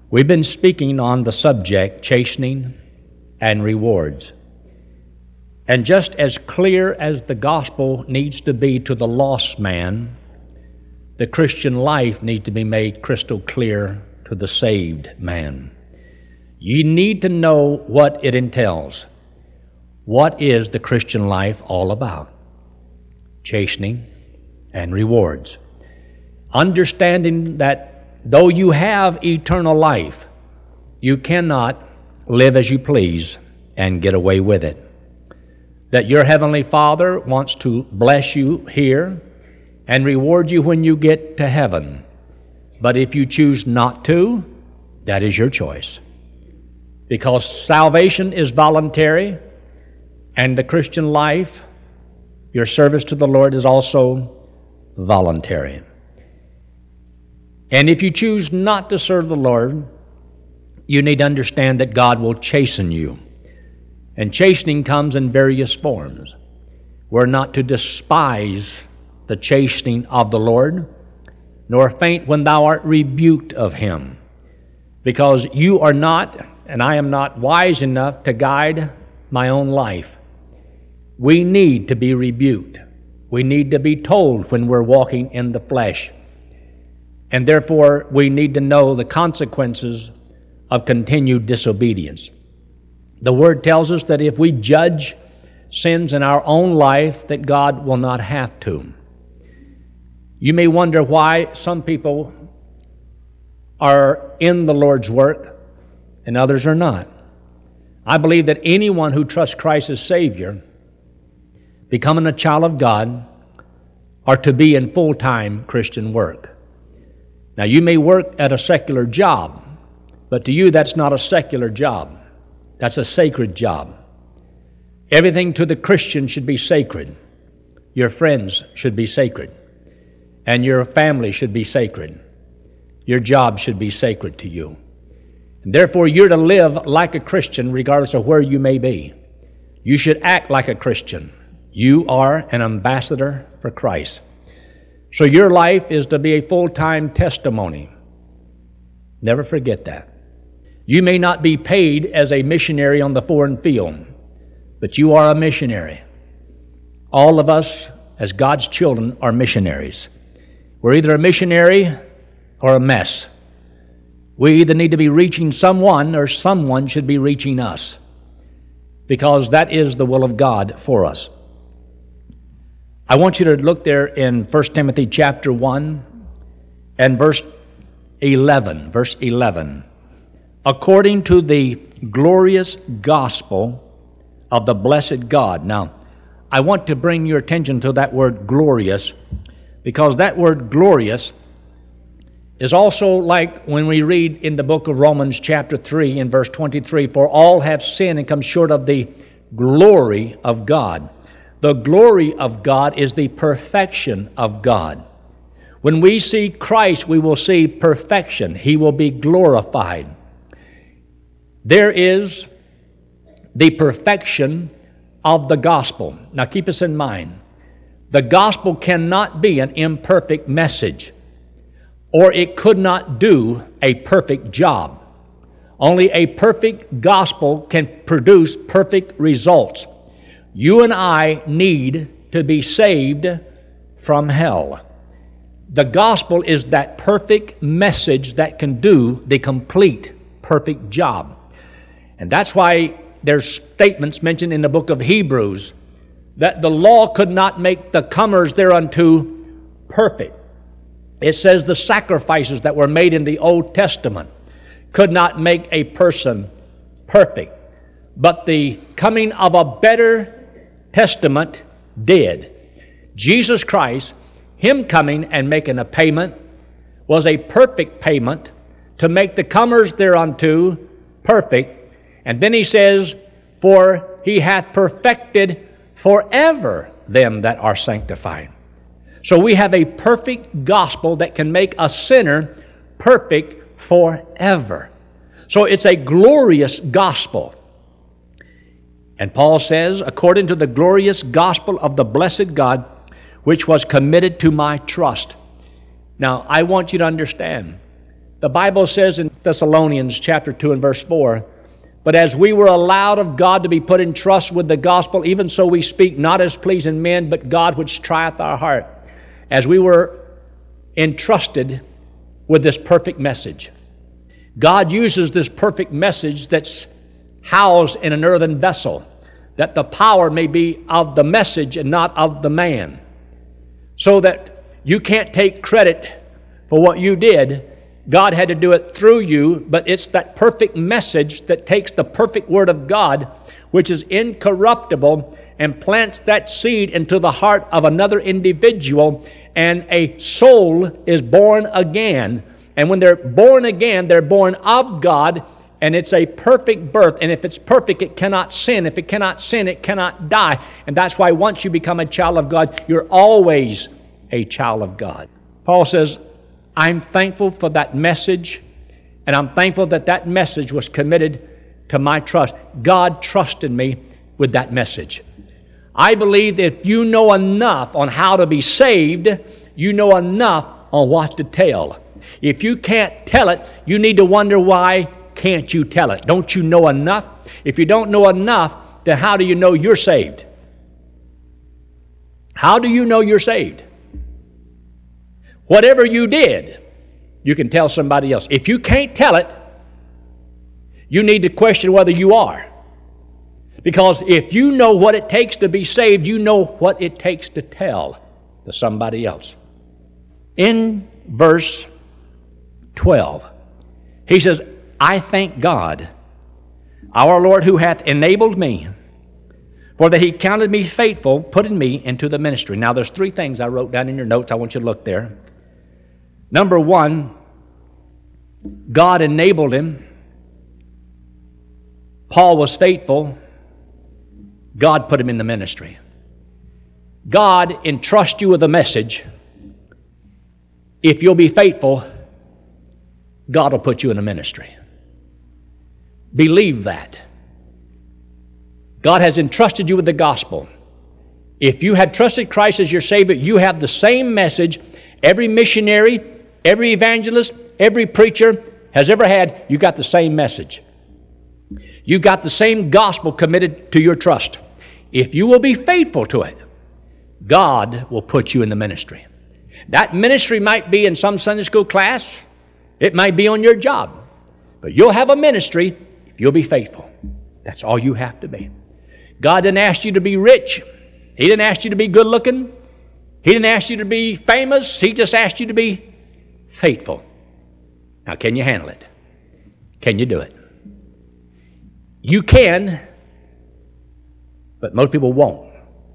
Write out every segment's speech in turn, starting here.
We've been speaking on the subject, chastening and rewards. And just as clear as the gospel needs to be to the lost man, the Christian life needs to be made crystal clear to the saved man. You need to know what it entails. What is the Christian life all about? Chastening and rewards. Understanding that though you have eternal life, you cannot live as you please and get away with it. That your Heavenly Father wants to bless you here and reward you when you get to heaven. But if you choose not to, that is your choice. Because salvation is voluntary, and the Christian life, your service to the Lord, is also voluntary. And if you choose not to serve the Lord, you need to understand that God will chasten you. And chastening comes in various forms. We're not to despise the chastening of the Lord, nor faint when thou art rebuked of him. Because you are not, and I am not, wise enough to guide my own life. We need to be rebuked. We need to be told when we're walking in the flesh. And therefore, we need to know the consequences of continued disobedience. The Word tells us that if we judge sins in our own life, that God will not have to. You may wonder why some people are in the Lord's work and others are not. I believe that anyone who trusts Christ as Savior, becoming a child of God, are to be in full-time Christian work. Now, you may work at a secular job, but to you that's not a secular job. That's a sacred job. Everything to the Christian should be sacred. Your friends should be sacred. And your family should be sacred. Your job should be sacred to you. And therefore, you're to live like a Christian regardless of where you may be. You should act like a Christian. You are an ambassador for Christ. So your life is to be a full-time testimony. Never forget that. You may not be paid as a missionary on the foreign field, but you are a missionary. All of us, as God's children, are missionaries. We're either a missionary or a mess. We either need to be reaching someone or someone should be reaching us, because that is the will of God for us. I want you to look there in 1 Timothy chapter 1 and verse 11. Verse 11. According to the glorious gospel of the blessed God. Now, I want to bring your attention to that word glorious, because that word glorious is also like when we read in the book of Romans chapter 3 in verse 23, for all have sinned and come short of the glory of God. The glory of God is the perfection of God. When we see Christ, we will see perfection. He will be glorified. There is the perfection of the gospel. Now keep this in mind. The gospel cannot be an imperfect message, or it could not do a perfect job. Only a perfect gospel can produce perfect results. You and I need to be saved from hell. The gospel is that perfect message that can do the complete, perfect job. And that's why there's statements mentioned in the book of Hebrews that the law could not make the comers thereunto perfect. It says the sacrifices that were made in the Old Testament could not make a person perfect. But the coming of a better testament did. Jesus Christ, Him coming and making a payment, was a perfect payment to make the comers thereunto perfect. And then He says, for He hath perfected forever them that are sanctified. So we have a perfect gospel that can make a sinner perfect forever. So it's a glorious gospel. And Paul says, according to the glorious gospel of the blessed God, which was committed to my trust. Now, I want you to understand The Bible says in Thessalonians chapter 2 and verse 4, "But as we were allowed of God to be put in trust with the gospel, even so we speak not as pleasing men, but God which trieth our heart." As we were entrusted with this perfect message. God uses this perfect message that's housed in an earthen vessel, that the power may be of the message and not of the man. So that you can't take credit for what you did. God had to do it through you, but it's that perfect message that takes the perfect Word of God, which is incorruptible, and plants that seed into the heart of another individual, and a soul is born again. And when they're born again, they're born of God, and it's a perfect birth. And if it's perfect, it cannot sin. If it cannot sin, it cannot die. And that's why once you become a child of God, you're always a child of God. Paul says, I'm thankful for that message, and I'm thankful that that message was committed to my trust. God trusted me with that message. I believe that if you know enough on how to be saved, you know enough on what to tell. If you can't tell it, you need to wonder why can't you tell it? Don't you know enough? If you don't know enough, then how do you know you're saved? How do you know you're saved? Whatever you did, you can tell somebody else. If you can't tell it, you need to question whether you are. Because if you know what it takes to be saved, you know what it takes to tell to somebody else. In verse 12, he says, I thank God, our Lord, who hath enabled me, for that he counted me faithful, putting me into the ministry. Now there's three things I wrote down in your notes. I want you to look there. Number one, God enabled him. Paul was faithful. God put him in the ministry. God entrusts you with a message. If you'll be faithful, God will put you in the ministry. Believe that. God has entrusted you with the gospel. If you had trusted Christ as your Savior, you have the same message every missionary, every evangelist, every preacher has ever had. You got the same message. You got the same gospel committed to your trust. If you will be faithful to it, God will put you in the ministry. That ministry might be in some Sunday school class. It might be on your job. But you'll have a ministry if you'll be faithful. That's all you have to be. God didn't ask you to be rich. He didn't ask you to be good looking. He didn't ask you to be famous. He just asked you to be faithful. Now, can you handle it? Can you do it? You can, but most people won't.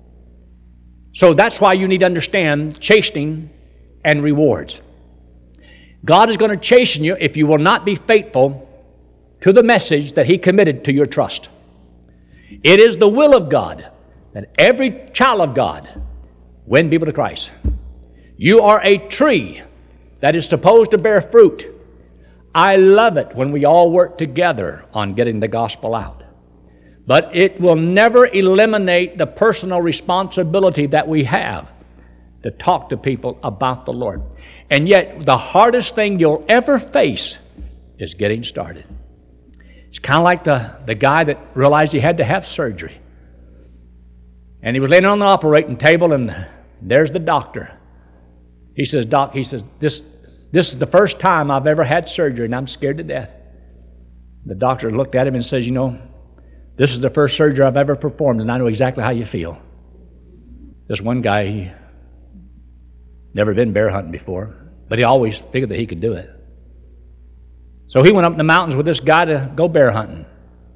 So that's why you need to understand chastening and rewards. God is going to chasten you if you will not be faithful to the message that He committed to your trust. It is the will of God that every child of God win people to Christ. You are a tree that is supposed to bear fruit. I love it when we all work together on getting the gospel out. But it will never eliminate the personal responsibility that we have to talk to people about the Lord. And yet, the hardest thing you'll ever face is getting started. It's kind of like the guy that realized he had to have surgery. And he was laying on the operating table, and there's the doctor. He says, Doc, this is the first time I've ever had surgery, and I'm scared to death. The doctor looked at him and says, this is the first surgery I've ever performed, and I know exactly how you feel. This one guy, he never been bear hunting before, but he always figured that he could do it. So he went up in the mountains with this guy to go bear hunting.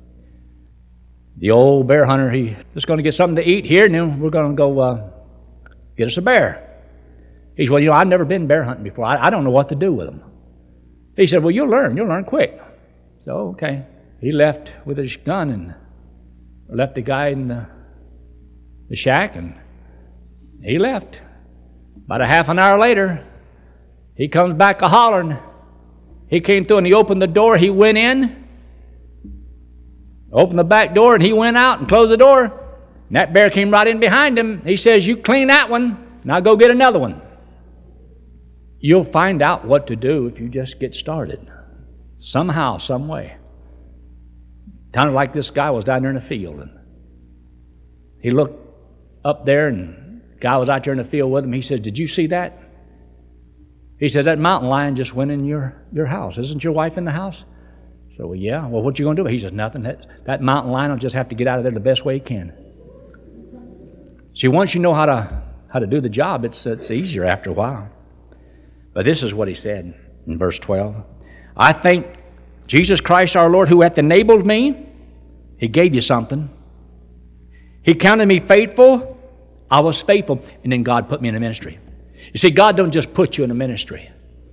The old bear hunter, he's just going to get something to eat here, and then we're going to go get us a bear. He said, well, I've never been bear hunting before. I don't know what to do with them. He said, well, you'll learn quick. So, okay. He left with his gun and left the guy in the shack, and he left. About a half an hour later, he comes back a-hollering. He came through and he opened the door. He went in, opened the back door, and he went out and closed the door. And that bear came right in behind him. He says, you clean that one, and I'll go get another one. You'll find out what to do if you just get started. Somehow, some way. Kind of like this guy was down there in the field, and he looked up there, and the guy was out there in the field with him. He said, "Did you see that?" He says, "That mountain lion just went in your house. Isn't your wife in the house?" So, "Well, yeah. Well, what you going to do?" He says, "Nothing. That mountain lion will just have to get out of there the best way he can." See, once you know how to do the job, it's easier after a while. But this is what he said in verse 12. "I thank Jesus Christ our Lord, who hath enabled me." He gave you something. "He counted me faithful." I was faithful, and then God put me in a ministry. You see, God don't just put you in a ministry.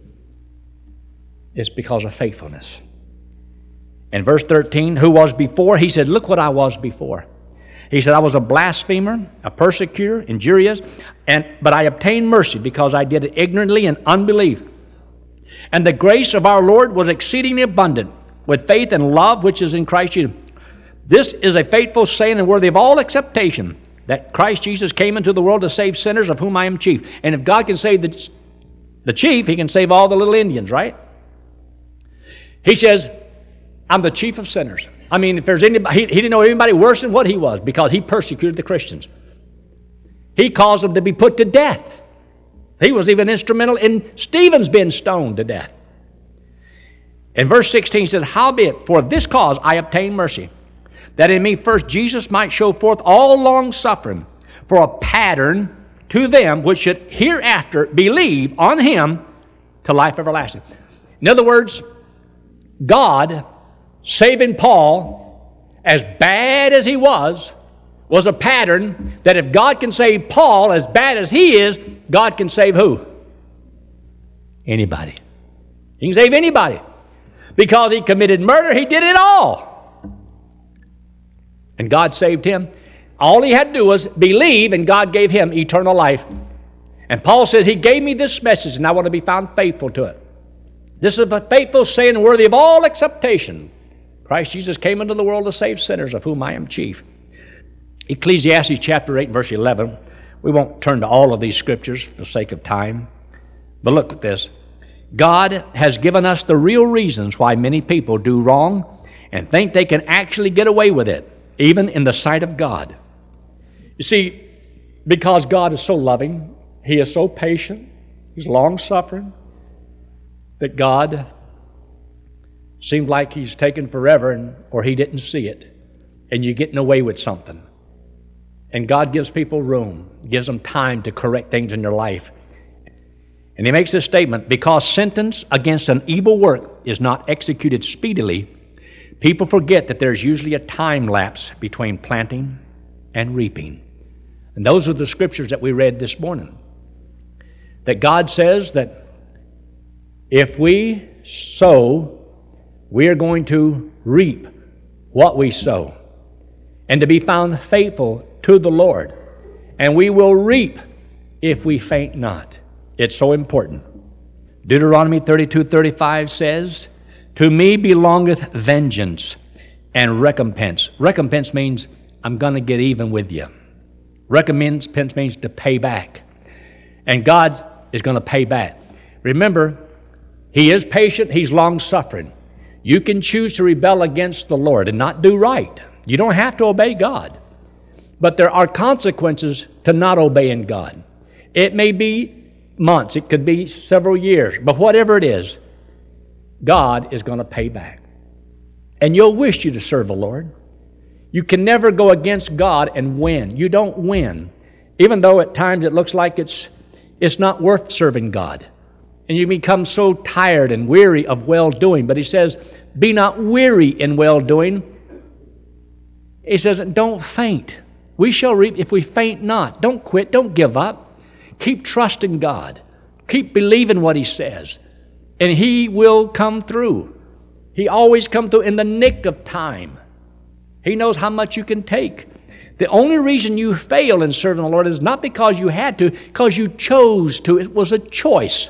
It's because of faithfulness. In verse 13, who was before, he said, look what I was before. He said, I was a blasphemer, a persecutor, injurious, but I obtained mercy because I did it ignorantly in unbelief. And the grace of our Lord was exceedingly abundant with faith and love which is in Christ Jesus. This is a faithful saying and worthy of all acceptation, that Christ Jesus came into the world to save sinners, of whom I am chief. And if God can save the chief, he can save all the little Indians, right? He says, I'm the chief of sinners. I mean, if there's anybody, he didn't know anybody worse than what he was, because he persecuted the Christians. He caused them to be put to death. He was even instrumental in Stephen's being stoned to death. In verse 16 says, howbeit, for this cause I obtained mercy, that in me first Jesus might show forth all long suffering, for a pattern to them which should hereafter believe on him to life everlasting. In other words, God saving Paul, as bad as he was a pattern that if God can save Paul as bad as he is, God can save who? Anybody. He can save anybody. Because he committed murder, he did it all. And God saved him. All he had to do was believe, and God gave him eternal life. And Paul says, he gave me this message, and I want to be found faithful to it. This is a faithful saying worthy of all acceptation. Christ Jesus came into the world to save sinners, of whom I am chief. Ecclesiastes chapter 8, verse 11. We won't turn to all of these scriptures for the sake of time. But look at this. God has given us the real reasons why many people do wrong and think they can actually get away with it, even in the sight of God. You see, because God is so loving, he is so patient, he's long-suffering, that God seemed like he's taken forever or he didn't see it, and you're getting away with something. And God gives people room, gives them time to correct things in their life. And he makes this statement, because sentence against an evil work is not executed speedily, people forget that there's usually a time lapse between planting and reaping. And those are the scriptures that we read this morning. That God says that if we sow, we are going to reap what we sow. And to be found faithful to the Lord. And we will reap if we faint not. It's so important. Deuteronomy 32:35 says, to me belongeth vengeance and recompense. Recompense means I'm going to get even with you. Recompense means to pay back. And God is going to pay back. Remember, he is patient, he's long-suffering. You can choose to rebel against the Lord and not do right. You don't have to obey God. But there are consequences to not obeying God. It may be months, it could be several years, but whatever it is, God is going to pay back. And you'll wish you to serve the Lord. You can never go against God and win. You don't win. Even though at times it looks like it's not worth serving God. And you become so tired and weary of well-doing. But he says, be not weary in well-doing. He says, don't faint. We shall reap if we faint not. Don't quit. Don't give up. Keep trusting God. Keep believing what he says. And he will come through. He always comes through in the nick of time. He knows how much you can take. The only reason you fail in serving the Lord is not because you had to, because you chose to. It was a choice.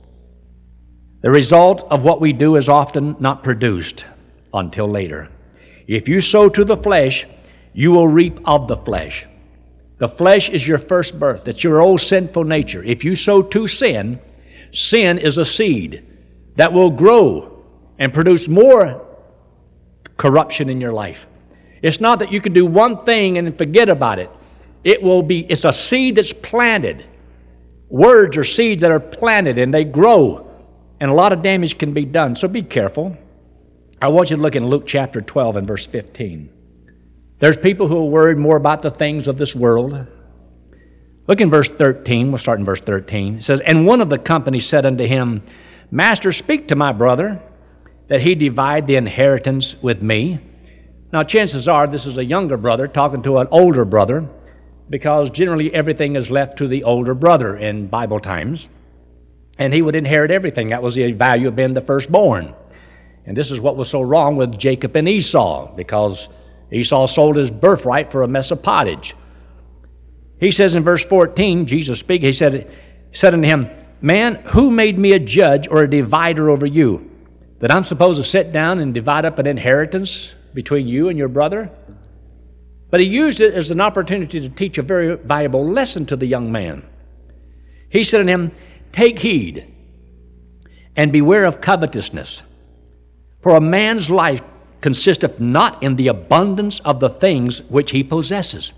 The result of what we do is often not produced until later. If you sow to the flesh, you will reap of the flesh. The flesh is your first birth. It's your old sinful nature. If you sow to sin, Sin is a seed that will grow and produce more corruption in your life. It's not that you can do one thing and forget about it. It's a seed that's planted. Words are seeds that are planted and they grow, and a lot of damage can be done. So be careful. I want you to look in Luke chapter 12 and verse 15. There's people who are worried more about the things of this world. Look in verse 13. We'll start in verse 13. It says, "And one of the company said unto him, Master, speak to my brother, that he divide the inheritance with me." Now, chances are this is a younger brother talking to an older brother, because generally everything is left to the older brother in Bible times, and he would inherit everything. That was the value of being the firstborn. And this is what was so wrong with Jacob and Esau, because Esau sold his birthright for a mess of pottage. He says in verse 14, Jesus speaking, he said unto him, "Man, who made me a judge or a divider over you? That I'm supposed to sit down and divide up an inheritance between you and your brother?" But he used it as an opportunity to teach a very valuable lesson to the young man. He said unto him, "Take heed and beware of covetousness. For a man's life consisteth not in the abundance of the things which he possesses."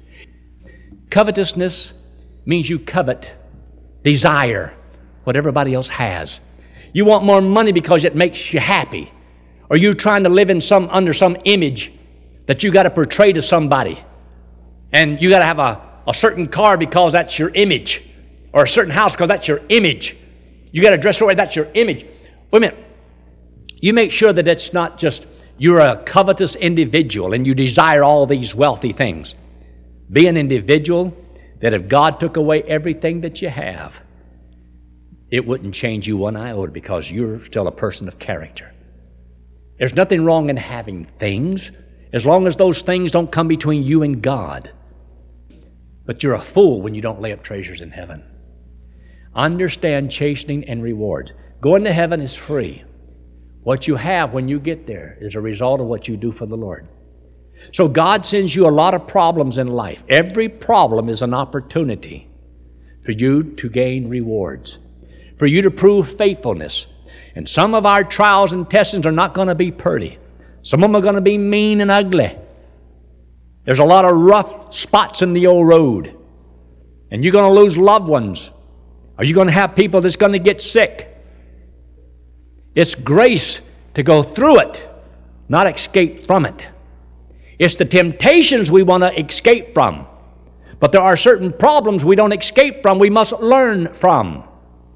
Covetousness means you covet, desire what everybody else has. You want more money because it makes you happy. Or you're trying to live in under some image that you got to portray to somebody. And you got to have a certain car because that's your image. Or a certain house because that's your image. You got to dress the way that's your image. Wait a minute. You make sure that it's not just you're a covetous individual and you desire all these wealthy things. Be an individual that if God took away everything that you have, it wouldn't change you one iota, because you're still a person of character. There's nothing wrong in having things as long as those things don't come between you and God. But you're a fool when you don't lay up treasures in heaven. Understand chastening and rewards. Going to heaven is free. What you have when you get there is a result of what you do for the Lord. So God sends you a lot of problems in life. Every problem is an opportunity for you to gain rewards, for you to prove faithfulness. And some of our trials and testings are not going to be pretty. Some of them are going to be mean and ugly. There's a lot of rough spots in the old road. And you're going to lose loved ones. Or you're going to have people that's going to get sick. It's grace to go through it, not escape from it. It's the temptations we want to escape from. But there are certain problems we don't escape from, we must learn from.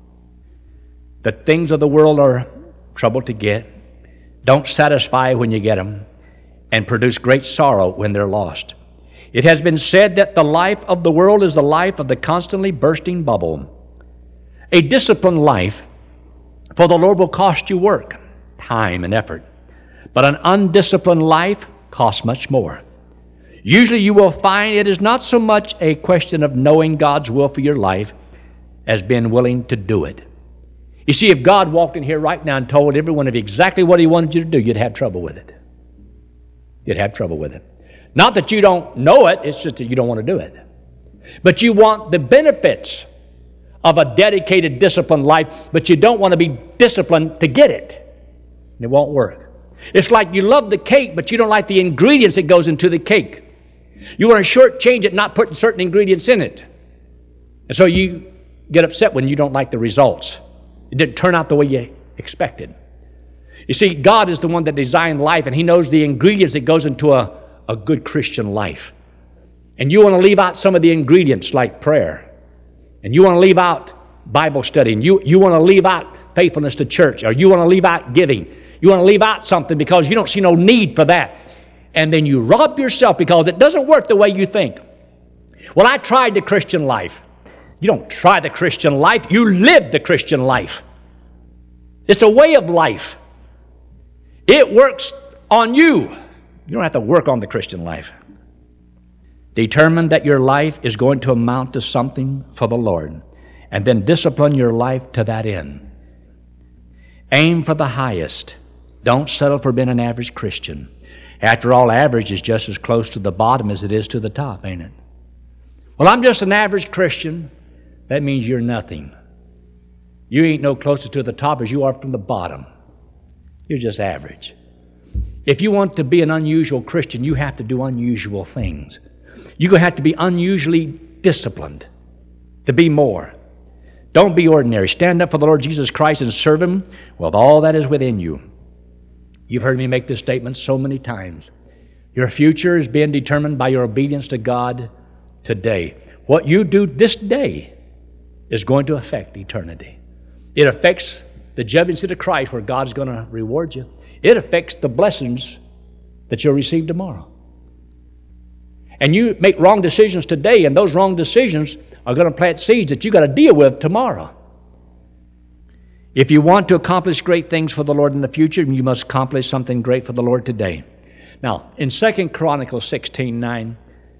The things of the world are trouble to get, don't satisfy when you get them, and produce great sorrow when they're lost. It has been said that the life of the world is the life of the constantly bursting bubble. A disciplined life for the Lord will cost you work, time, and effort. But an undisciplined life costs much more. Usually you will find it is not so much a question of knowing God's will for your life as being willing to do it. You see, if God walked in here right now and told every one of you exactly what He wanted you to do, you'd have trouble with it. You'd have trouble with it. Not that you don't know it, it's just that you don't want to do it. But you want the benefits of a dedicated, disciplined life, but you don't want to be disciplined to get it. It won't work. It's like you love the cake, but you don't like the ingredients that goes into the cake. You want to shortchange it, not putting certain ingredients in it. And so you get upset when you don't like the results. It didn't turn out the way you expected. You see, God is the one that designed life, and He knows the ingredients that goes into a good Christian life. And you want to leave out some of the ingredients like prayer. And you want to leave out Bible study. And you want to leave out faithfulness to church. Or you want to leave out giving. You want to leave out something because you don't see no need for that. And then you rob yourself because it doesn't work the way you think. Well, I tried the Christian life. You don't try the Christian life. You live the Christian life. It's a way of life. It works on you. You don't have to work on the Christian life. Determine that your life is going to amount to something for the Lord, and then discipline your life to that end. Aim for the highest. Don't settle for being an average Christian. After all, average is just as close to the bottom as it is to the top, ain't it? Well, I'm just an average Christian. That means you're nothing. You ain't no closer to the top as you are from the bottom. You're just average. If you want to be an unusual Christian, you have to do unusual things. You're going to have to be unusually disciplined to be more. Don't be ordinary. Stand up for the Lord Jesus Christ and serve Him with all that is within you. You've heard me make this statement so many times. Your future is being determined by your obedience to God today. What you do this day is going to affect eternity. It affects the judgment seat of Christ where God is going to reward you. It affects the blessings that you'll receive tomorrow. And you make wrong decisions today, and those wrong decisions are going to plant seeds that you've got to deal with tomorrow. If you want to accomplish great things for the Lord in the future, you must accomplish something great for the Lord today. Now, in 2 Chronicles 16:9,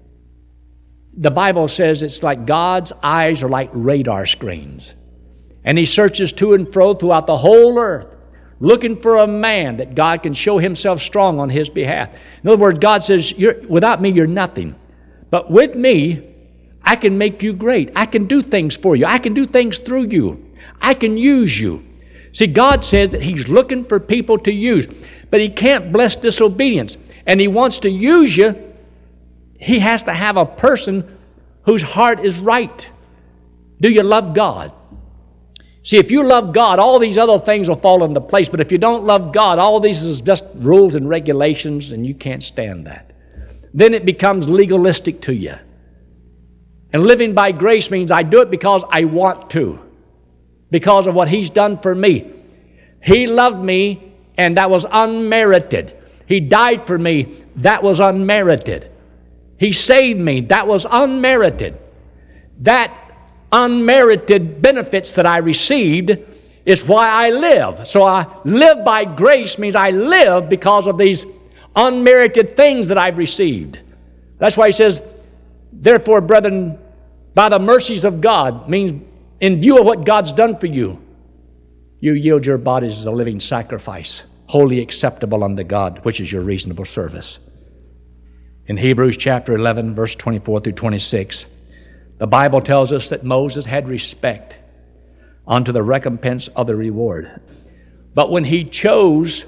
the Bible says it's like God's eyes are like radar screens. And He searches to and fro throughout the whole earth, looking for a man that God can show Himself strong on his behalf. In other words, God says, without me, you're nothing. But with me, I can make you great. I can do things for you. I can do things through you. I can use you. See, God says that He's looking for people to use, but He can't bless disobedience. And He wants to use you. He has to have a person whose heart is right. Do you love God? See, if you love God, all these other things will fall into place. But if you don't love God, all these is just rules and regulations, and you can't stand that. Then it becomes legalistic to you. And living by grace means I do it because I want to, because of what He's done for me. He loved me, and that was unmerited. He died for me. That was unmerited. He saved me. That was unmerited. That unmerited benefits that I received is why I live. So I live by grace means I live because of these unmerited things that I've received. That's why He says, therefore, brethren, by the mercies of God, means in view of what God's done for you, you yield your bodies as a living sacrifice, wholly acceptable unto God, which is your reasonable service. In Hebrews chapter 11, verse 24 through 26, the Bible tells us that Moses had respect unto the recompense of the reward. But when he chose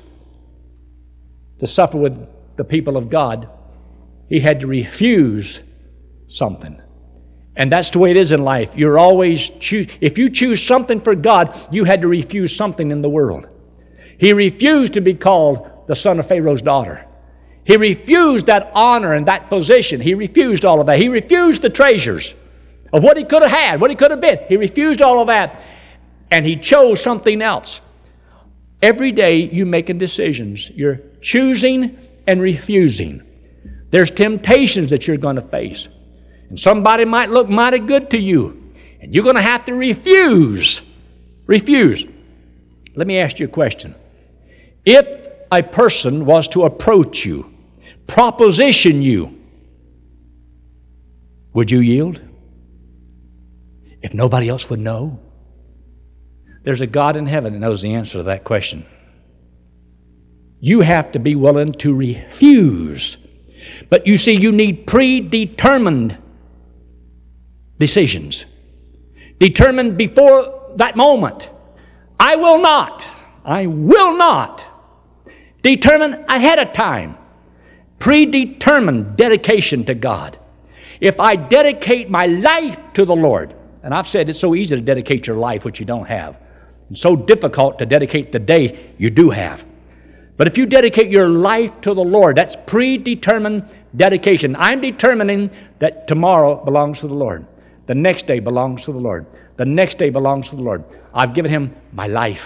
to suffer with the people of God, he had to refuse something. And that's the way it is in life. You're always if you choose something for God, you had to refuse something in the world. He refused to be called the son of Pharaoh's daughter. He refused that honor and that position. He refused all of that. He refused the treasures of what he could have had, what he could have been. He refused all of that, and he chose something else. Every day you're making decisions. You're choosing and refusing. There's temptations that you're going to face. And somebody might look mighty good to you, and you're going to have to refuse. Refuse. Let me ask you a question. If a person was to approach you, proposition you, would you yield? If nobody else would know? There's a God in heaven that knows the answer to that question. You have to be willing to refuse. But you see, you need predetermined decisions. Determined before that moment. I will not. I will not. Determined ahead of time. Predetermined dedication to God. If I dedicate my life to the Lord, and I've said it's so easy to dedicate your life, which you don't have, and so difficult to dedicate the day you do have. But if you dedicate your life to the Lord, that's predetermined dedication. I'm determining that tomorrow belongs to the Lord. The next day belongs to the Lord. The next day belongs to the Lord. I've given Him my life.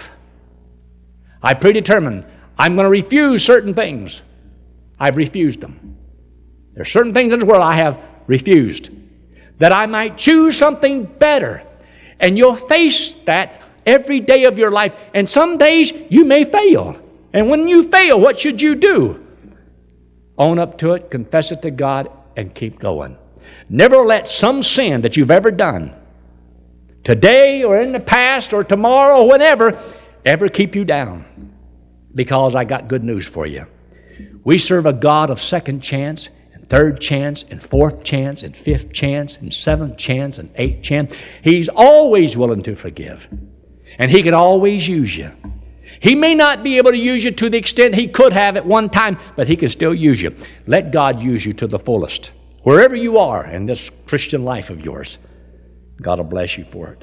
I predetermined I'm going to refuse certain things. I've refused them. There's certain things in this world I have refused, that I might choose something better. And you'll face that every day of your life. And some days you may fail. And when you fail, what should you do? Own up to it, confess it to God, and keep going. Never let some sin that you've ever done, today or in the past or tomorrow or whenever, ever keep you down. Because I got good news for you. We serve a God of second chance, and third chance, and fourth chance, and fifth chance, and seventh chance, and eighth chance. He's always willing to forgive. And He can always use you. He may not be able to use you to the extent He could have at one time, but He can still use you. Let God use you to the fullest. Wherever you are in this Christian life of yours, God will bless you for it.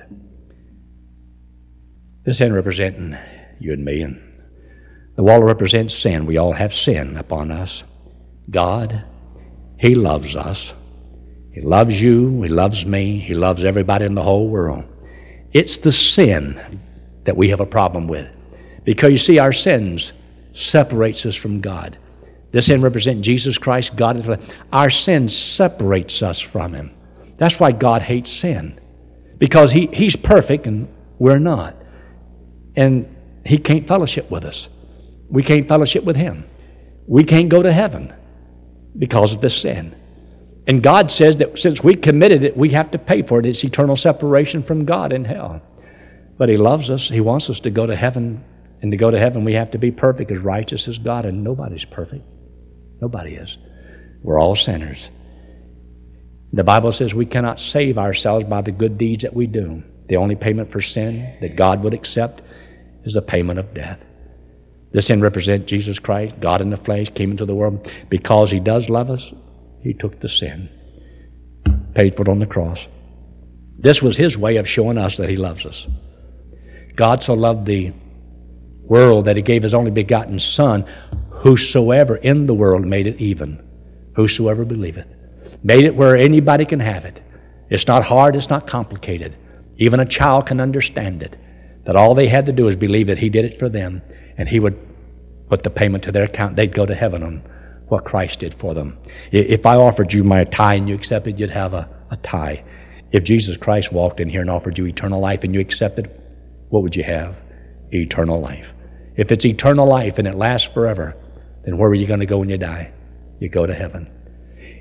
This hand representing you and me, and the wall represents sin. We all have sin upon us. God, He loves us. He loves you. He loves me. He loves everybody in the whole world. It's the sin that we have a problem with. Because you see, our sins separates us from God. This sin represents Jesus Christ, God. Our sin separates us from Him. That's why God hates sin. Because He's perfect and we're not. And He can't fellowship with us. We can't fellowship with Him. We can't go to heaven because of this sin. And God says that since we committed it, we have to pay for it. It's eternal separation from God in hell. But He loves us. He wants us to go to heaven. And to go to heaven, we have to be perfect, as righteous as God. And nobody's perfect. Nobody is. We're all sinners. The Bible says we cannot save ourselves by the good deeds that we do. The only payment for sin that God would accept is the payment of death. This sin represents Jesus Christ, God in the flesh, came into the world. Because He does love us, He took the sin, paid for it on the cross. This was His way of showing us that He loves us. God so loved the world that He gave His only begotten Son, whosoever in the world made it even, whosoever believeth. Made it where anybody can have it. It's not hard, it's not complicated. Even a child can understand it. That all they had to do is believe that He did it for them, and He would put the payment to their account. They'd go to heaven on what Christ did for them. If I offered you my tie and you accepted, you'd have a tie. If Jesus Christ walked in here and offered you eternal life and you accepted, what would you have? Eternal life. If it's eternal life and it lasts forever, then where are you going to go when you die? You go to heaven.